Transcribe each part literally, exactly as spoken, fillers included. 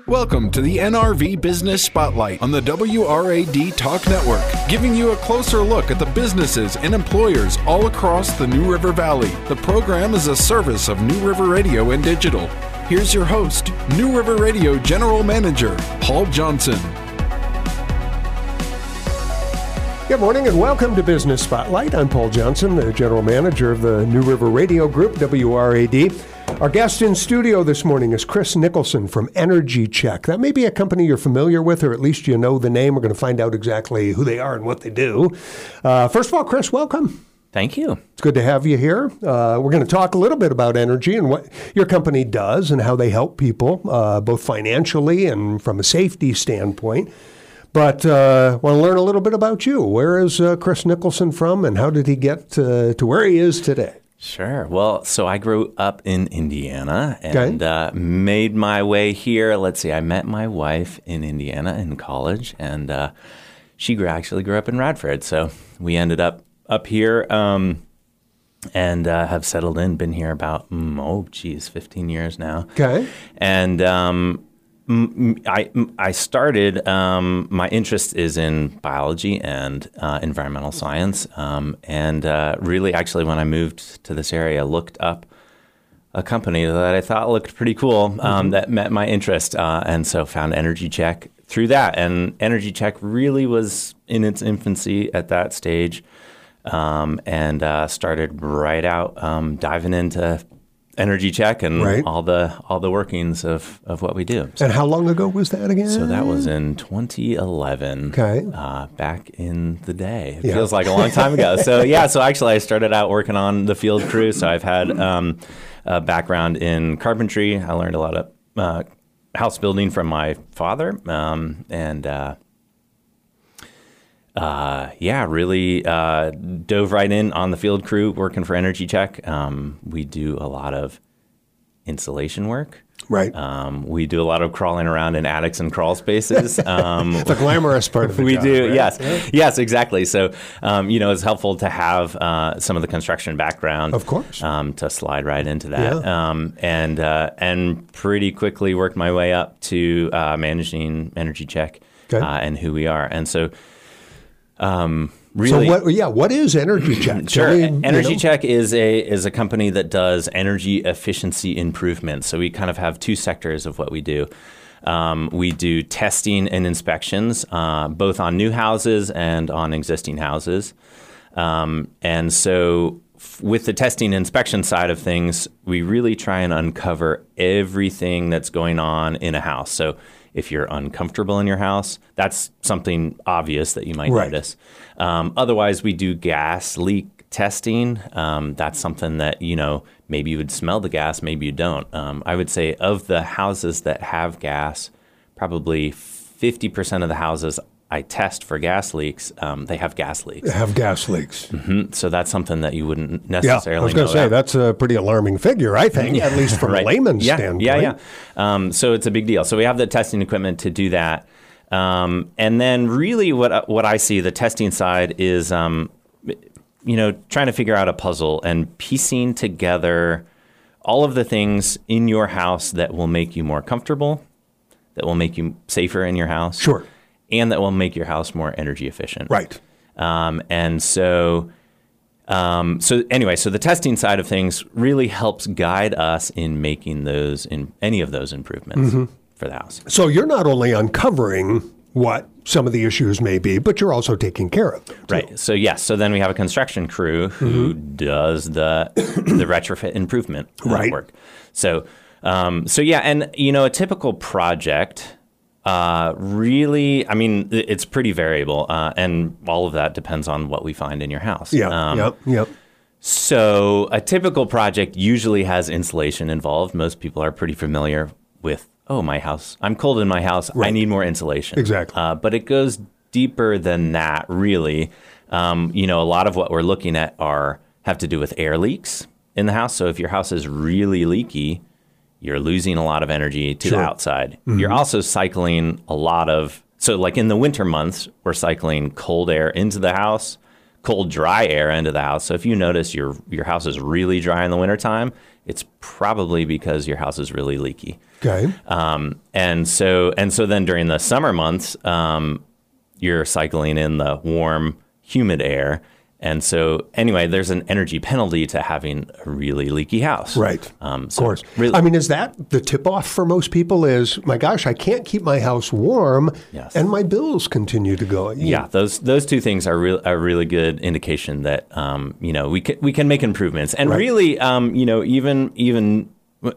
Welcome to the N R V Business Spotlight on the W R A D Talk Network, giving you a closer look at the businesses and employers all across the New River Valley. The program is a service of New River Radio and Digital. Here's your host, New River Radio General Manager, Paul Johnson. Good morning and welcome to Business Spotlight. I'm Paul Johnson, the General Manager of the New River Radio Group, W R A D. Our guest in studio this morning is Chris Nicholson from Energy Check. That may be a company you're familiar with, or at least you know the name. We're going to find out exactly who they are and what they do. Uh, first of all, Chris, welcome. Thank you. It's good to have you here. Uh, we're going to talk a little bit about energy and what your company does and how they help people, uh, both financially and from a safety standpoint. But I uh, want to learn a little bit about you. Where is uh, Chris Nicholson from, and how did he get uh, to where he is today? Sure. Well, so I grew up in Indiana and okay. uh, made my way here. Let's see, I met my wife in Indiana in college, and uh, she grew, actually grew up in Radford. So we ended up up here um, and uh, have settled in, been here about, mm, oh, geez, fifteen years now. Okay. And um I, I started, um, my interest is in biology and uh, environmental science. Um, and uh, really, actually, when I moved to this area, looked up a company that I thought looked pretty cool um, mm-hmm. that met my interest. Uh, and so found Energy Check through that. And Energy Check really was in its infancy at that stage um, and uh, started right out um, diving into Energy Check and right. all the all the workings of, of what we do. So, and how long ago was that again? So that was in twenty eleven. Okay. Uh, back in the day. It yeah. feels like a long time ago. So yeah, so actually I started out working on the field crew. So I've had um, a background in carpentry. I learned a lot of uh, house building from my father. Um, and uh, uh, yeah, really uh, dove right in on the field crew working for Energy Check. Um, we do a lot of insulation work. Right. Um, we do a lot of crawling around in attics and crawl spaces. Um, the glamorous part of the we job. We do, right? yes. Yeah. Yes, exactly. So, um, you know, it's helpful to have uh, some of the construction background. Of course. Um, to slide right into that. Yeah. Um, and, uh, and pretty quickly worked my way up to uh, managing Energy Check okay. uh, and who we are. And so, Um, really, so what, yeah, what is Energy Check? Sure. We, Energy you know? Check is a is a company that does energy efficiency improvements. So we kind of have two sectors of what we do. Um, we do testing and inspections, uh, both on new houses and on existing houses. Um, and so f- with the testing and inspection side of things, we really try and uncover everything that's going on in a house. So if you're uncomfortable in your house, that's something obvious that you might right. notice. Um, otherwise, we do gas leak testing. Um, that's something that, you know, maybe you would smell the gas, maybe you don't. Um, I would say of the houses that have gas, probably fifty percent of the houses I test for gas leaks, um, they have gas leaks. They have gas leaks. Mm-hmm. So that's something that you wouldn't necessarily yeah, I was going to say, about. That's a pretty alarming figure, I think, yeah. at least from right. a layman's yeah. standpoint. Yeah, yeah. Um, so it's a big deal. So we have the testing equipment to do that. Um, and then really what what I see, the testing side is, um, you know, trying to figure out a puzzle and piecing together all of the things in your house that will make you more comfortable, that will make you safer in your house. Sure. And that will make your house more energy efficient. Right. Um, and so, um, so anyway, so the testing side of things really helps guide us in making those, in any of those improvements mm-hmm. for the house. So you're not only uncovering what some of the issues may be, but you're also taking care of them. Too. Right. So yes. So then we have a construction crew who mm-hmm. does the the retrofit improvement right. work. So, um, so yeah, and you know, a typical project. Uh, really, I mean, it's pretty variable, uh, and all of that depends on what we find in your house. Yeah, um, yep, yep. So a typical project usually has insulation involved. Most people are pretty familiar with, oh, my house, I'm cold in my house, right. I need more insulation. Exactly. Uh, but it goes deeper than that, really. Um, you know, a lot of what we're looking at are have to do with air leaks in the house. So if your house is really leaky, you're losing a lot of energy to sure. the outside. Mm-hmm. You're also cycling a lot of, so like in the winter months, we're cycling cold air into the house, cold, dry air into the house. So if you notice your your house is really dry in the wintertime, it's probably because your house is really leaky. Okay. Um, and so and so then during the summer months, um, you're cycling in the warm, humid air. And so anyway, there's an energy penalty to having a really leaky house. Right. Um, so of course. Really, I mean, is that the tip-off for most people is, my gosh, I can't keep my house warm Yes. and my bills continue to go. yeah, those those two things are real, a really good indication that um, you know we can we can make improvements. And Right. really, um, you know, even even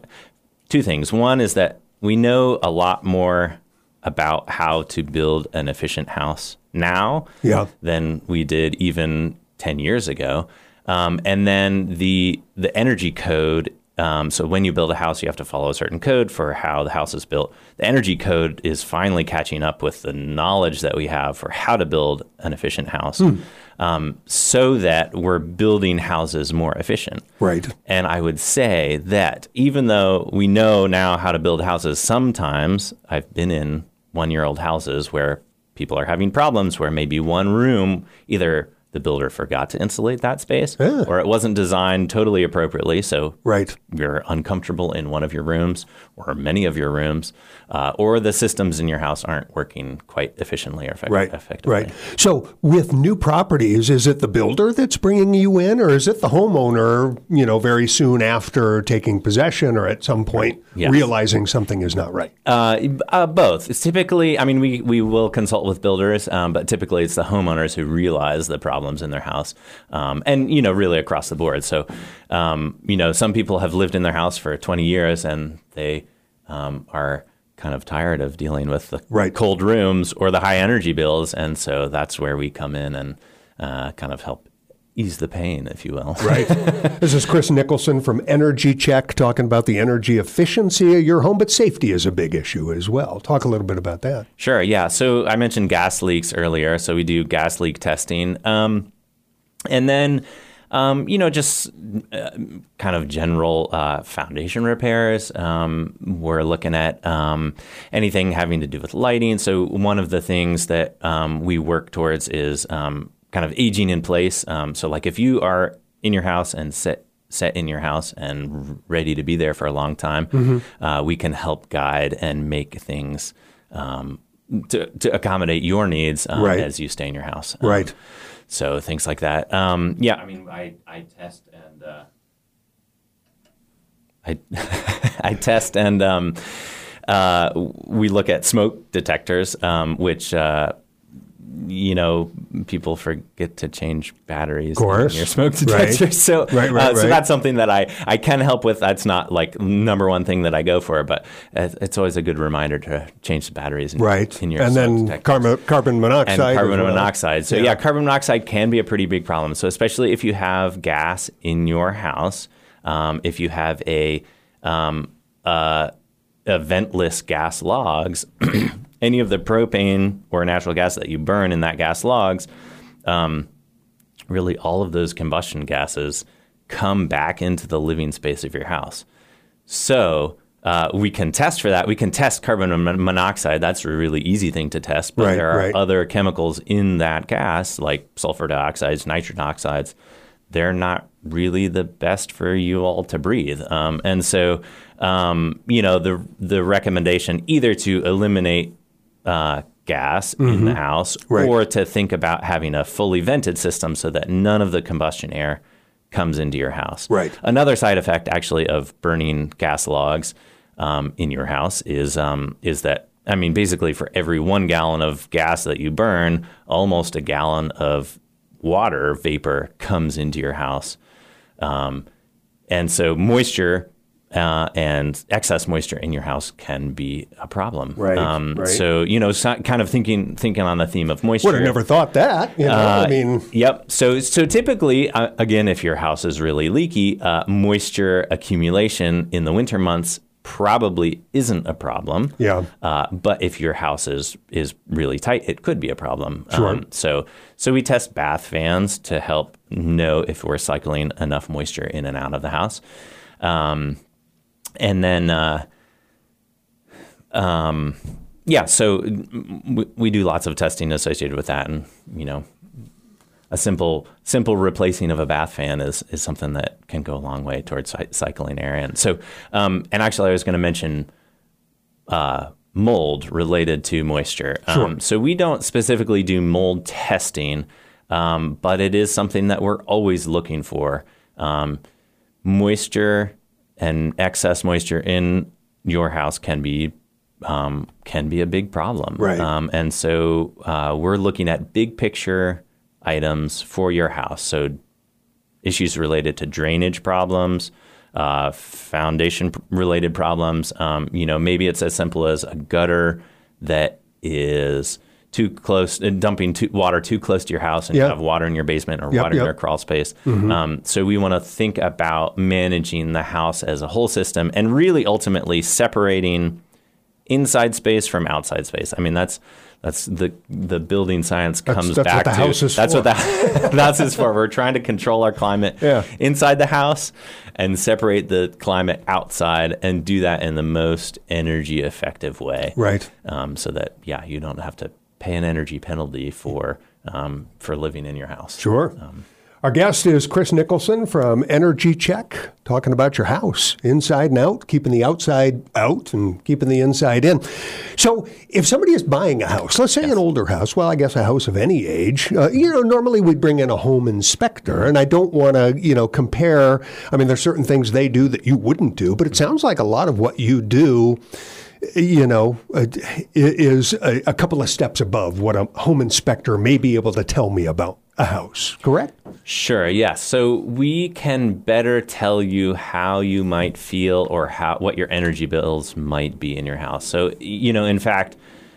two things. One is that we know a lot more about how to build an efficient house now Yeah. than we did even ten years ago. Um, and then the the energy code, um, so when you build a house, you have to follow a certain code for how the house is built. The energy code is finally catching up with the knowledge that we have for how to build an efficient house, Hmm. um, so that we're building houses more efficient. Right. And I would say that even though we know now how to build houses, sometimes I've been in one-year-old houses where people are having problems where maybe one room, either the builder forgot to insulate that space Yeah. or it wasn't designed totally appropriately. So Right. you're uncomfortable in one of your rooms or many of your rooms, uh, or the systems in your house aren't working quite efficiently or effect- Right. effectively. Right. So with new properties, is it the builder that's bringing you in, or is it the homeowner, you know, very soon after taking possession or at some point Yes. realizing something is not right? Uh, uh, both. It's typically, I mean, we, we will consult with builders, um, but typically it's the homeowners who realize the problems in their house, um, and, you know, really across the board. So, um, you know, some people have lived in their house for twenty years and they um, are kind of tired of dealing with the Right. cold rooms or the high energy bills. And so that's where we come in and uh, kind of help ease the pain, if you will. Right. This is Chris Nicholson from Energy Check talking about the energy efficiency of your home, but safety is a big issue as well. Talk a little bit about that. Sure. Yeah. So I mentioned gas leaks earlier. So we do gas leak testing. Um, and then, um, you know, just uh, kind of general uh, foundation repairs. Um, we're looking at um, anything having to do with lighting. So one of the things that um, we work towards is um, kind of aging in place. Um, so like if you are in your house and set set in your house and ready to be there for a long time, mm-hmm. uh, we can help guide and make things um, to, to accommodate your needs um, Right. as you stay in your house. Um, Right. So things like that. Um, yeah, I mean, I, I test and uh, I I test and um, uh, we look at smoke detectors, um, which uh, you know, people forget to change batteries Of course. in your smoke detectors. Right. So, Right, right, uh, so right. that's something that I, I can help with. That's not like number one thing that I go for, but it- it's always a good reminder to change the batteries in, Right. in your and smoke then detectors. carbon, carbon monoxide. And carbon as well. monoxide. So Yeah. yeah. carbon monoxide can be a pretty big problem. So especially if you have gas in your house, um, if you have a, um, uh, a ventless gas logs, any of the propane or natural gas that you burn in that gas logs, um, really all of those combustion gases come back into the living space of your house. So uh, we can test for that. We can test carbon mon- monoxide. That's a really easy thing to test. But Right, there are right. other chemicals in that gas, like sulfur dioxides, nitrogen oxides. They're not really the best for you all to breathe. Um, and so, um, you know, the the recommendation either to eliminate uh, gas in the house Right. or to think about having a fully vented system so that none of the combustion air comes into your house. Right. Another side effect, actually, of burning gas logs um, in your house is um, is that, I mean, basically for every one gallon of gas that you burn, almost a gallon of water vapor comes into your house. Um, and so moisture uh, and excess moisture in your house can be a problem. Right, Um, right. So, you know, so kind of thinking thinking on the theme of moisture. Would have never thought that. You know, Uh, I mean, Yep. So, so typically, uh, again, if your house is really leaky, uh, moisture accumulation in the winter months probably isn't a problem. Yeah. Uh, but if your house is is really tight, it could be a problem. Sure. Um, so, so we test bath fans to help know if we're cycling enough moisture in and out of the house. Um, and then, uh, um, yeah, so we, we do lots of testing associated with that, and you know. a simple simple replacing of a bath fan is is something that can go a long way towards cy- cycling air in. So, um, and actually, I was going to mention uh, mold related to moisture. Sure. Um, so we don't specifically do mold testing, um, but it is something that we're always looking for. Um, moisture and excess moisture in your house can be um, can be a big problem. Right. Um, and so uh, we're looking at big picture items for your house. So issues related to drainage problems, uh, foundation related problems. Um, you know, maybe it's as simple as a gutter that is too close, dumping too, water too close to your house, and Yep. you have water in your basement or Yep, water yep. in your crawl space. Mm-hmm. Um, so we want to think about managing the house as a whole system, and really ultimately separating inside space from outside space. I mean, that's that's the the building science That's- comes that's back what the to. house is that's for. what the that's is for. We're trying to control our climate Yeah. inside the house and separate the climate outside, and do that in the most energy effective way. Right. Um, so that yeah, you don't have to pay an energy penalty for um, for living in your house. Sure. Um, Our guest is Chris Nicholson from Energy Check, talking about your house, inside and out, keeping the outside out and keeping the inside in. So if somebody is buying a house, let's say Yes. an older house, well, I guess a house of any age, uh, you know, normally we bring in a home inspector, and I don't want to, you know, compare. I mean, there's certain things they do that you wouldn't do, but it sounds like a lot of what you do, you know, uh, is a, a couple of steps above what a home inspector may be able to tell me about a house, correct? Sure, yes. So we can better tell you how you might feel, or how what your energy bills might be in your house. So, you know, in fact,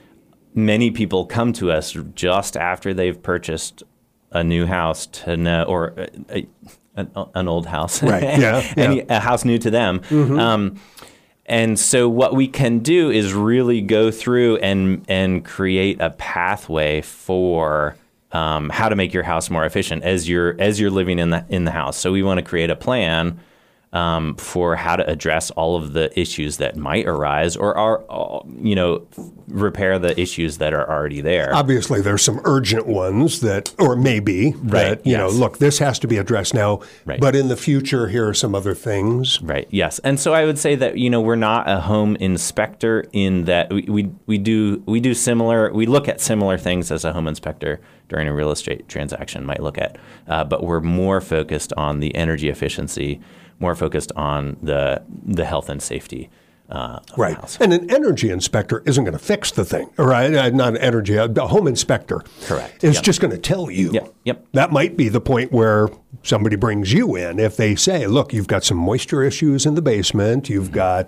many people come to us just after they've purchased a new house to know, or a, a, an, an old house, Right, yeah, Any, yeah. a house new to them. Mm-hmm. Um, and so what we can do is really go through and and create a pathway for Um, how to make your house more efficient as you're as you're living in the in the house. So we want to create a plan um, for how to address all of the issues that might arise, or are uh, you know repair the issues that are already there. Obviously, there's some urgent ones that, or maybe, Right, that, you yes. know, look, this has to be addressed now, Right. but in the future, here are some other things. Right. Yes. And so I would say that, you know, we're not a home inspector in that we, we, we do we do similar, we look at similar things as a home inspector during a real estate transaction might look at, uh, but we're more focused on the energy efficiency, more focused on the the health and safety uh, of Right. the house. And an energy inspector isn't going to fix the thing, all right? Uh, Not an energy, a a home inspector Correct. is Yep. just going to tell you. Yep. Yep. That might be the point where somebody brings you in. If they say, look, you've got some moisture issues in the basement, you've got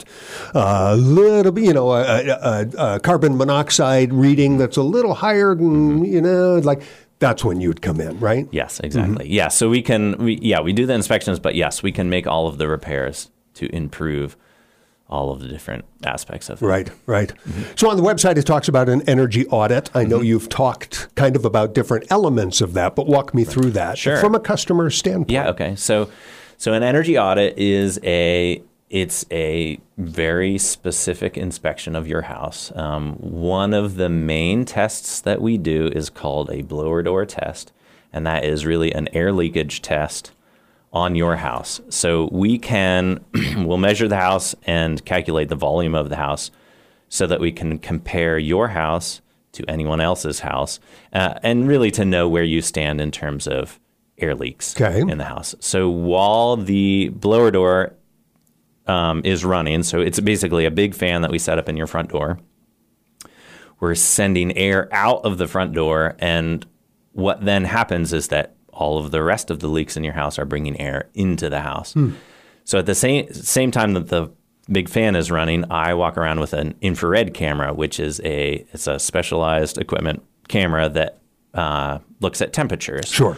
a little bit, you know, a, a, a carbon monoxide reading that's a little higher than, you know, like that's when you'd come in, right? Yes, exactly. Mm-hmm. Yeah, so we can, we, yeah, we do the inspections, but yes, we can make all of the repairs to improve all of the different aspects of it. Right, right. Mm-hmm. So on the website, it talks about an energy audit. I know mm-hmm. you've talked kind of about different elements of that, but walk me right. through that sure. from a customer standpoint. Yeah, okay. So, so an energy audit is a, it's a very specific inspection of your house. Um, one of the main tests that we do is called a blower door test, and that is really an air leakage test on your house. So we can, we'll measure the house and calculate the volume of the house so that we can compare your house to anyone else's house, uh, and really to know where you stand in terms of air leaks okay. in the house. So while the blower door um, is running, so it's basically a big fan that we set up in your front door, we're sending air out of the front door, and what then happens is that all of the rest of the leaks in your house are bringing air into the house. Hmm. So at the same same time that the big fan is running, I walk around with an infrared camera, which is a it's a specialized equipment camera that uh, looks at temperatures. Sure.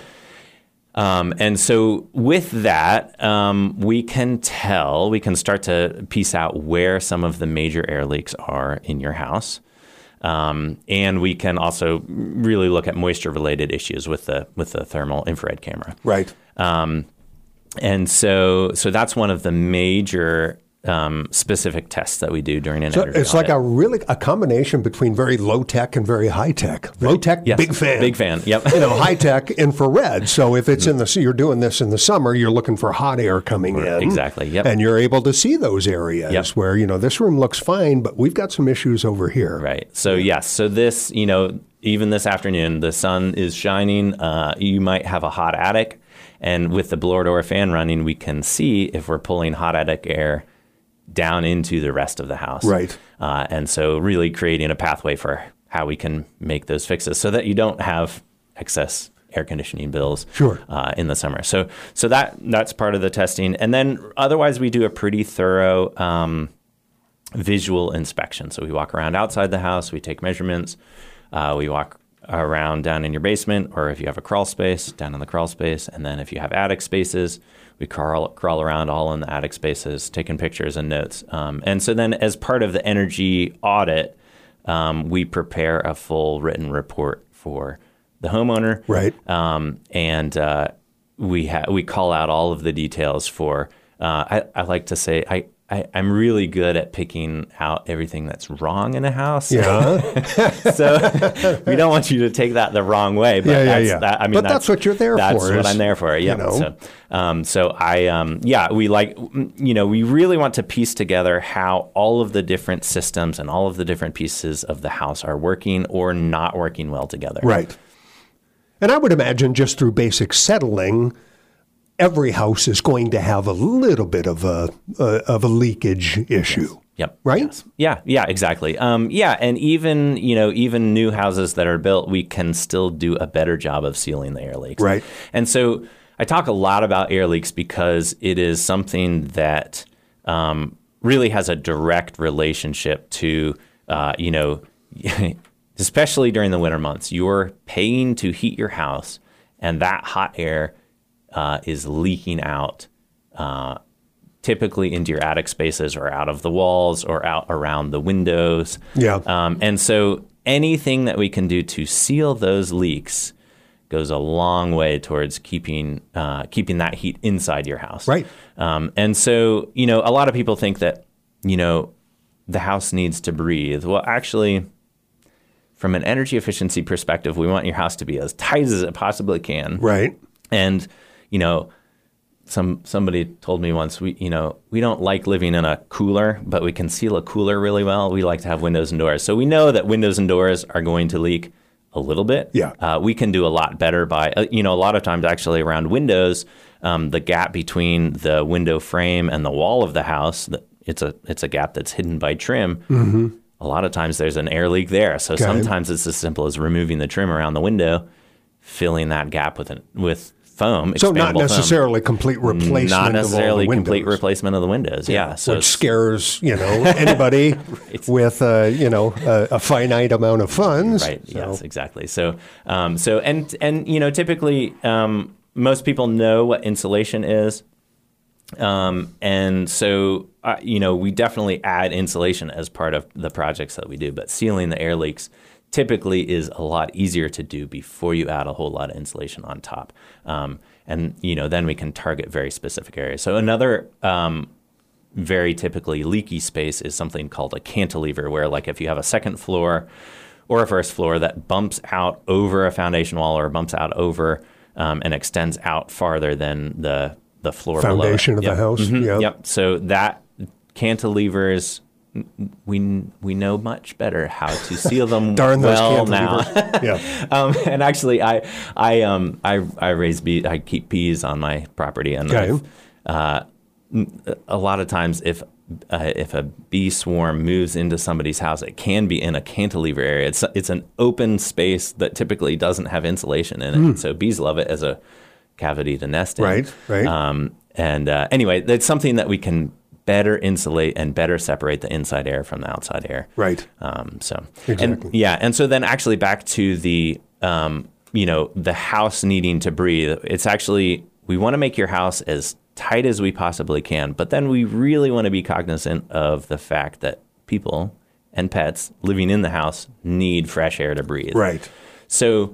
Um, and so with that, um, we can tell, we can start to piece out where some of the major air leaks are in your house. Um, and we can also really look at moisture-related issues with the with the thermal infrared camera. Right. Um, and so so that's one of the major um, specific tests that we do during an So energy it's audit. like a really a combination between very low tech and very high tech. Low tech, Yes. big fan. Big fan, yep. You know, high tech, infrared. So if it's in the so you're doing this in the summer, you're looking for hot air coming in. Exactly, yep. And you're able to see those areas Yep. where, you know, this room looks fine, but we've got some issues over here. Right. So yes. So this, you know, even this afternoon, the sun is shining. Uh, you might have a hot attic, and with the blower door fan running, we can see if we're pulling hot attic air down into the rest of the house. Right. Uh, and so really creating a pathway for how we can make those fixes so that you don't have excess air conditioning bills Sure. uh, in the summer. So so that that's part of the testing. And then otherwise we do a pretty thorough um, visual inspection. So we walk around outside the house, we take measurements, uh, we walk around down in your basement, or if you have a crawl space, down in the crawl space. And then if you have attic spaces, we crawl, crawl around all in the attic spaces, taking pictures and notes. Um, and so then as part of the energy audit, um, we prepare a full written report for the homeowner. Right. Um, and uh, we ha- we call out all of the details for, uh, I, I like to say, I, I, I'm really good at picking out everything that's wrong in a house. Yeah. So we don't want you to take that the wrong way. But Yeah, yeah, that's, yeah. That, I mean, But that's what you're there that's for, That's what is, I'm there for. Yeah. you know. So, um, so I, um, yeah, we like, you know, we really want to piece together how all of the different systems and all of the different pieces of the house are working or not working well together. Right. And I would imagine just through basic settling, every house is going to have a little bit of a, uh, of a leakage issue. Yep. Right? Yes. Yeah. Yeah. Exactly. Um, yeah. And even you know, even new houses that are built, we can still do a better job of sealing the air leaks. Right. And so I talk a lot about air leaks because it is something that um, really has a direct relationship to uh, you know, especially during the winter months. You're paying to heat your house, and that hot air uh, is leaking out. Uh, typically into your attic spaces or out of the walls or out around the windows. Yeah. Um, and so anything that we can do to seal those leaks goes a long way towards keeping uh, keeping that heat inside your house. Right. Um, and so, you know, a lot of people think that, you know, the house needs to breathe. Well, actually, from an energy efficiency perspective, we want your house to be as tight as it possibly can. Right. And, you know, Some somebody told me once, we you know we don't like living in a cooler, but we can seal a cooler really well. We like to have windows and doors, so we know that windows and doors are going to leak a little bit. Yeah, uh, we can do a lot better by uh, you know a lot of times actually around windows, um, the gap between the window frame and the wall of the house, it's a it's a gap that's hidden by trim. Mm-hmm. A lot of times there's an air leak there, so okay. sometimes it's as simple as removing the trim around the window, filling that gap with an, with foam. So not necessarily foam. complete replacement Not necessarily of all the complete windows. replacement of the windows. Yeah, yeah so which scares you know anybody with uh, you know a, a finite amount of funds. Right. So. Yes. Exactly. So, um, so and and you know typically um, most people know what insulation is, um, and so uh, you know we definitely add insulation as part of the projects that we do. But sealing the air leaks typically is a lot easier to do before you add a whole lot of insulation on top. Um, and, you know, then we can target very specific areas. So another um, very typically leaky space is something called a cantilever, where like if you have a second floor or a first floor that bumps out over a foundation wall or bumps out over um, and extends out farther than the, the floor foundation below it. of Yep. the house. Mm-hmm. Yep. Yep. So that cantilevers, we we know much better how to seal them Darn those well now. yeah. Um, and actually, I I um I I raise bees. I keep bees on my property, and Okay. uh, a lot of times if uh, if a bee swarm moves into somebody's house, it can be in a cantilever area. It's it's an open space that typically doesn't have insulation in it, Mm. so bees love it as a cavity to nest in. Right. Right. Um, and uh, anyway, that's something that we can better insulate and better separate the inside air from the outside air. Right. Um, so, Exactly. and yeah. And so then actually back to the, um, you know, the house needing to breathe. It's actually, we want to make your house as tight as we possibly can, but then we really want to be cognizant of the fact that people and pets living in the house need fresh air to breathe. Right. So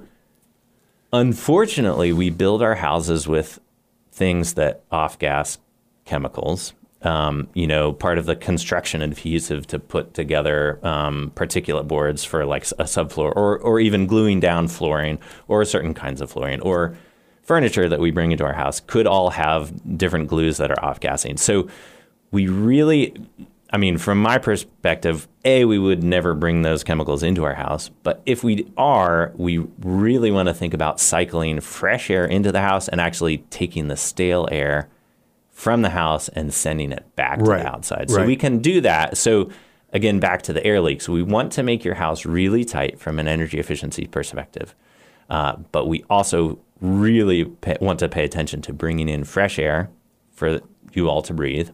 unfortunately, we build our houses with things that off-gas chemicals. um, you know, part of the construction adhesive to put together um, particulate boards for like a subfloor, or or even gluing down flooring or certain kinds of flooring or furniture that we bring into our house could all have different glues that are off-gassing. So we really, I mean, from my perspective, A, we would never bring those chemicals into our house. But if we are, we really want to think about cycling fresh air into the house and actually taking the stale air from the house and sending it back Right. to the outside. So Right. we can do that. So again, back to the air leaks. We want to make your house really tight from an energy efficiency perspective. Uh, but we also really pay, want to pay attention to bringing in fresh air for you all to breathe.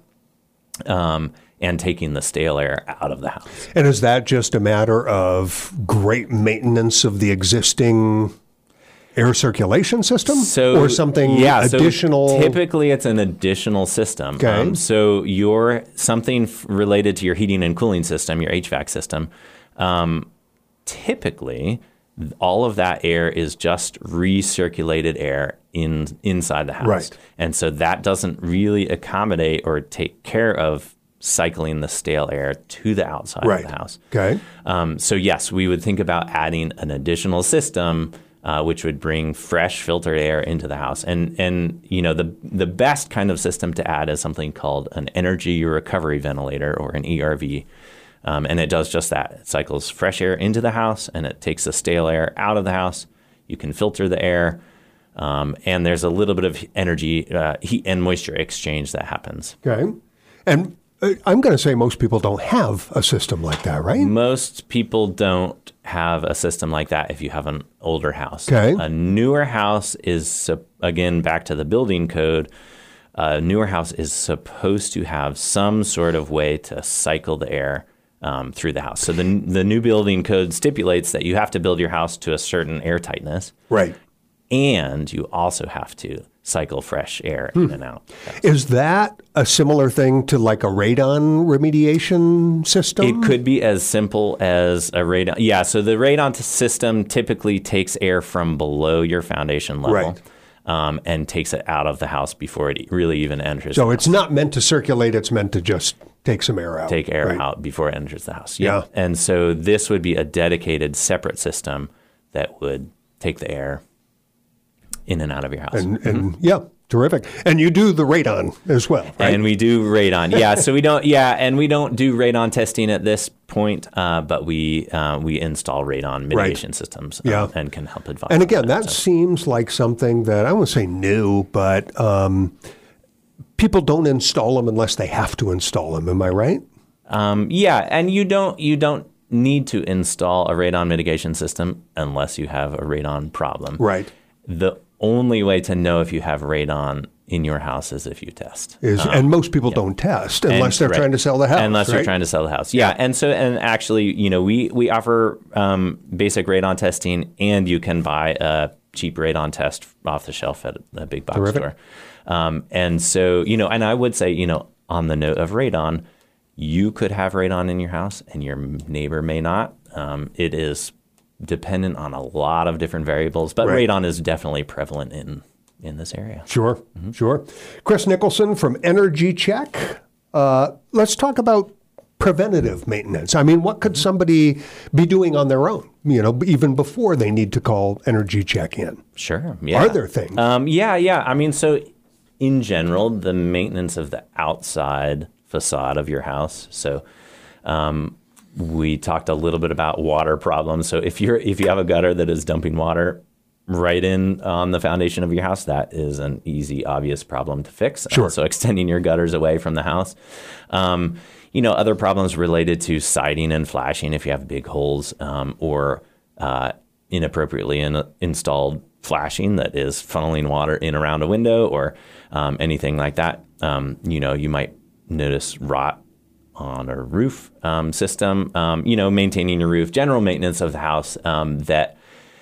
Um, and taking the stale air out of the house. And is that just a matter of great maintenance of the existing air circulation system, So, or something yeah, additional? So typically, it's an additional system. Okay. Um, so your something f- related to your heating and cooling system, your H V A C system. Um, typically, all of that air is just recirculated air in inside the house, Right. and so that doesn't really accommodate or take care of cycling the stale air to the outside Right. of the house. Okay. Um, so yes, we would think about adding an additional system, uh, which would bring fresh filtered air into the house. And and you know the the best kind of system to add is something called an energy recovery ventilator, or an E R V, um, and it does just that. It cycles fresh air into the house and it takes the stale air out of the house. You can filter the air, um, and there's a little bit of energy, uh, heat and moisture exchange that happens. Okay. And uh, I'm going to say most people don't have a system like that, right? Most people don't have a system like that if you have an older house. Okay. A newer house is, sup- again, back to the building code, a newer house is supposed to have some sort of way to cycle the air um, through the house. So the, the new building code stipulates that you have to build your house to a certain air tightness, Right. and you also have to cycle fresh air Hmm. in and out. Is that a similar thing to like a radon remediation system? It could be as simple as a radon. Yeah, so the radon t- system typically takes air from below your foundation level, Right. um, and takes it out of the house before it really even enters. So the it's not meant to circulate, it's meant to just take some air out. take air Right. out before it enters the house. Yeah. And so this would be a dedicated, separate system that would take the air in and out of your house. And, and yeah, terrific. And you do the radon as well, right? And we do radon, yeah. So we don't, yeah, and we don't do radon testing at this point, uh, but we uh, we install radon mitigation Right. systems, Yeah. um, and can help advise. And on again, that so. seems like something that I won't say new, but um, people don't install them unless they have to install them. Am I right? Um, yeah, and you don't you don't need to install a radon mitigation system unless you have a radon problem. Right. The only way to know if you have radon in your house is if you test. Is Um, and most people don't test unless and- they're right. trying to sell the house. Unless you're right? trying to sell the house. Yeah. And so, and actually, you know, we, we offer um, basic radon testing, and you can buy a cheap radon test off the shelf at a big box Terrific. store. Um, and so, you know, and I would say, you know, on the note of radon, you could have radon in your house and your neighbor may not. Um, it is dependent on a lot of different variables, but Right. radon is definitely prevalent in, in this area. Sure, sure. Chris Nicholson from Energy Check. Uh, let's talk about preventative maintenance. I mean, what could somebody be doing on their own, you know, even before they need to call Energy Check in? Sure. Yeah. Are there things? Um, yeah, yeah. I mean, so in general, the maintenance of the outside facade of your house. So um, we talked a little bit about water problems. So if you're if you have a gutter that is dumping water right in on the foundation of your house, that is an easy, obvious problem to fix. Sure. Uh, so extending your gutters away from the house. Um, you know, other problems related to siding and flashing if you have big holes, um, or uh, inappropriately in, installed flashing that is funneling water in around a window, or um, anything like that. Um, you know, you might notice rot on a roof um, system. Um, you know, maintaining your roof, general maintenance of the house, um, that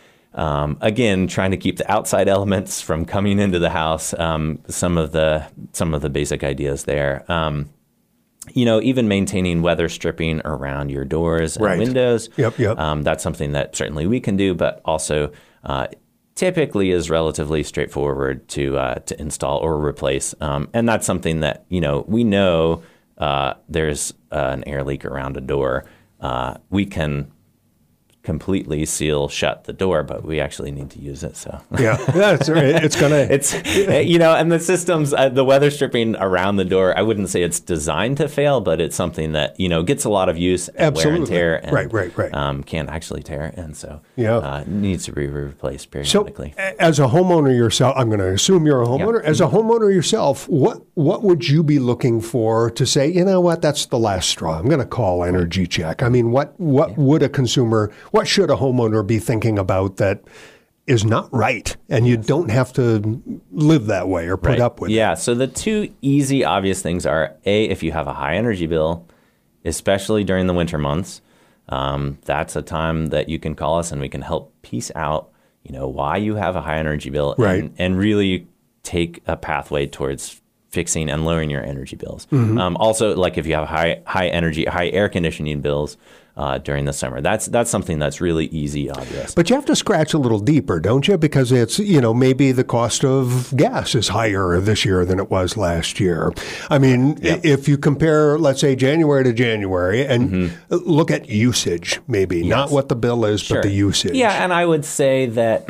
Um, again, trying to keep the outside elements from coming into the house. Um, some of the some of the basic ideas there. Um, you know, even maintaining weather stripping around your doors and Right. windows. Yep, yep. Um, that's something that certainly we can do, but also uh, typically is relatively straightforward to uh, to install or replace. Um, and that's something that, you know, we know uh, there's uh, an air leak around a door. Uh, we can completely seal shut the door, but we actually need to use it. So yeah, that's right. It's gonna. It's you know, and the systems, uh, the weather stripping around the door. I wouldn't say it's designed to fail, but it's something that you know gets a lot of use, and Absolutely. wear and tear, and, right, right, right. Um, can actually tear, and so yeah, uh, needs to be replaced periodically. So, as a homeowner yourself, I'm going to assume you're a homeowner. Yeah. As a homeowner yourself, what what would you be looking for to say, you know what, that's the last straw? I'm going to call Energy Check. I mean, what what yeah. would a consumer, what should a homeowner be thinking about that is not right, and you don't have to live that way or put right. up with yeah. it? Yeah, so the two easy, obvious things are, A, if you have a high energy bill, especially during the winter months, um, that's a time that you can call us and we can help piece out, you know, why you have a high energy bill right. and, and really take a pathway towards fixing and lowering your energy bills. Mm-hmm. Um, also, like if you have high high energy, high air conditioning bills uh, during the summer, that's that's something that's really easy, obvious. But you have to scratch a little deeper, don't you? Because it's, you know, maybe the cost of gas is higher this year than it was last year. I mean, yep. if you compare, let's say, January to January and mm-hmm. look at usage, maybe, yes. not what the bill is, sure. but the usage. Yeah, and I would say that,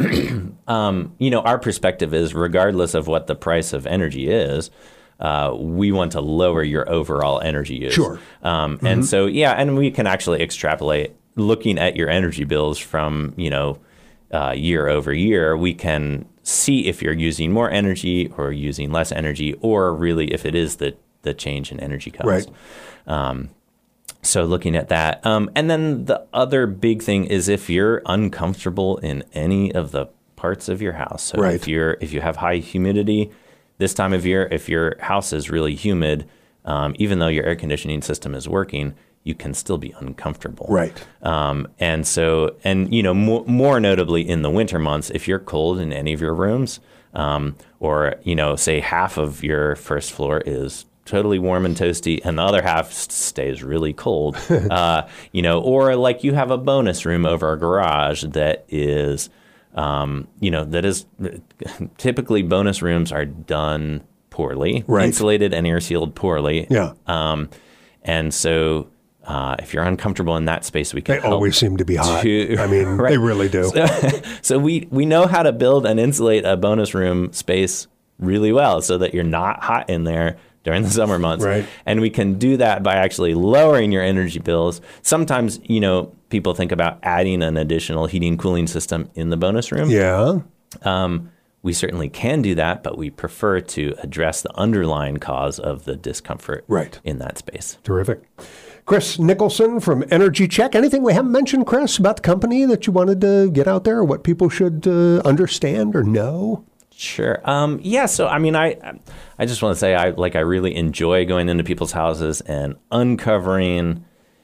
um, you know, our perspective is regardless of what the price of energy is, Uh, we want to lower your overall energy use. Sure. Um, mm-hmm. And so, yeah, and we can actually extrapolate looking at your energy bills from, you know, uh, year over year. We can see if you're using more energy or using less energy, or really if it is the, the change in energy cost. Right. Um, so looking at that. Um, and then the other big thing is if you're uncomfortable in any of the parts of your house. So right. if you're if you have high humidity, this time of year, if your house is really humid, um, even though your air conditioning system is working, you can still be uncomfortable. Right. Um, and so, and you know, more, more notably in the winter months, if you're cold in any of your rooms, um, or you know, say half of your first floor is totally warm and toasty, and the other half stays really cold, uh, you know, or like you have a bonus room over a garage that is. Um, you know, that is typically bonus rooms are done poorly, right. insulated and air sealed poorly. Yeah. Um, and so uh, if you're uncomfortable in that space, we can They help always seem to be hot. To, I mean, right. they really do. So, so we, we know how to build and insulate a bonus room space really well so that you're not hot in there during the summer months. Right. And we can do that by actually lowering your energy bills. Sometimes, you know, people think about adding an additional heating cooling system in the bonus room. Yeah. Um, we certainly can do that, but we prefer to address the underlying cause of the discomfort right. in that space. Terrific. Chris Nicholson from Energy Check. Anything we haven't mentioned, Chris, about the company that you wanted to get out there, or what people should uh, understand or know? Sure. Um, yeah. So, I mean, I I just want to say I like I really enjoy going into people's houses and uncovering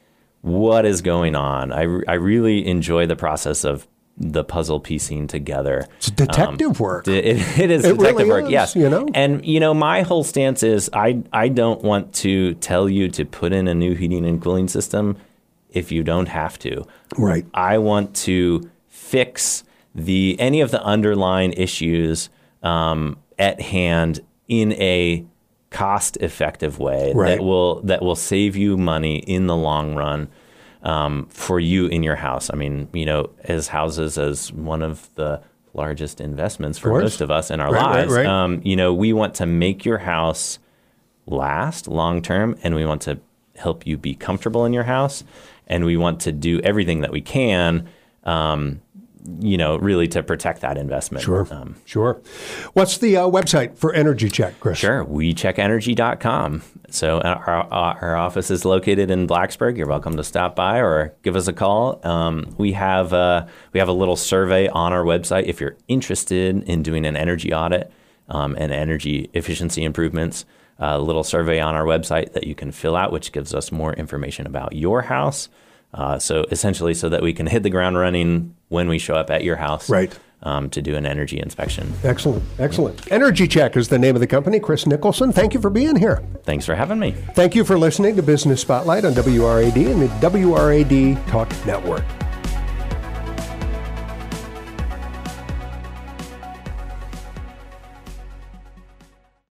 what is going on. I, I really enjoy the process of the puzzle piecing together. It's detective um, work. It, it is it detective really work. Is, yes. You know? And you know, my whole stance is I I don't want to tell you to put in a new heating and cooling system if you don't have to. Right. I want to fix the any of the underlying issues Um, at hand in a cost-effective way right. that will that will save you money in the long run um, for you in your house. I mean, you know, as houses as one of the largest investments for most of us in our right, lives, right, right. Um, you know, we want to make your house last long term, and we want to help you be comfortable in your house, and we want to do everything that we can. Um, you know, really to protect that investment. Sure, um, sure. What's the uh, website for Energy Check, Chris? Sure, we check energy dot com. So our, our office is located in Blacksburg. You're welcome to stop by or give us a call. Um, we have uh, we have a little survey on our website if you're interested in doing an energy audit um, and energy efficiency improvements. A little survey on our website that you can fill out, which gives us more information about your house. Uh, so essentially so that we can hit the ground running when we show up at your house right. um, to do an energy inspection. Excellent. Excellent. Energy Check is the name of the company. Chris Nicholson, thank you for being here. Thanks for having me. Thank you for listening to Business Spotlight on W R A D and the W R A D Talk Network.